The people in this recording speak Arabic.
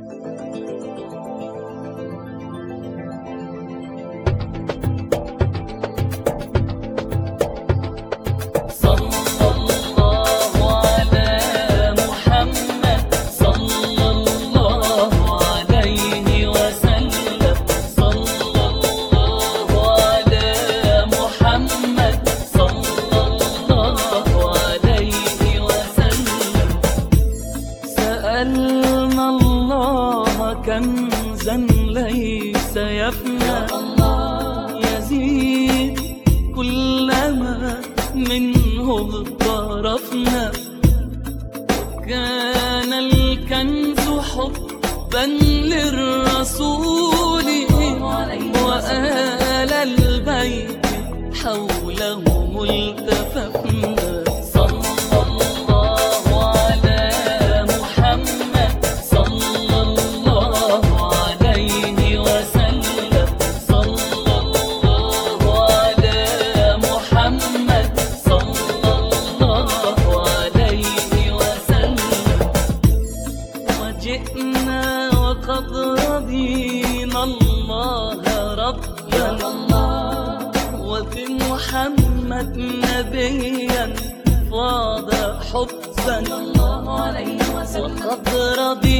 سألنا الله كنزا ليس يفنى يزيد كلما منه اغترفنا. كان الكنز حبا للرسول وآل البيت حوله التففنا. جئنا وقد رضينا الله ربا وفي محمد نبيا فاض حبا. وقد رضينا